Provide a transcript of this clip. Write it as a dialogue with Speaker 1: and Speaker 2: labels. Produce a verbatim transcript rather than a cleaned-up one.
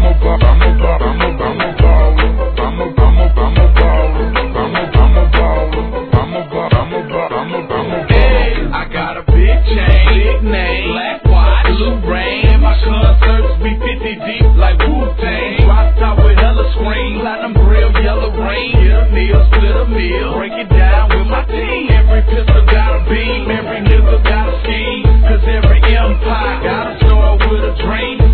Speaker 1: I'm a ball, I'm a ball, I'm a I'm a baller. I'm a I'm a I'm a baller. I'm a I'm a baller. I'm a ball, I'm a ball, I'm a I'm a baller.
Speaker 2: Hey, I got a big chain, big name, black watch, blue rain. And my concerts be fifty deep like Wu-Tang. Drop top with hella screens, platinum grill, yellow rain. Hit a meal, split a meal, break it down with my team. Every pistol got a beam, every nigga got a scheme. Cause every empire got a sword with a dream.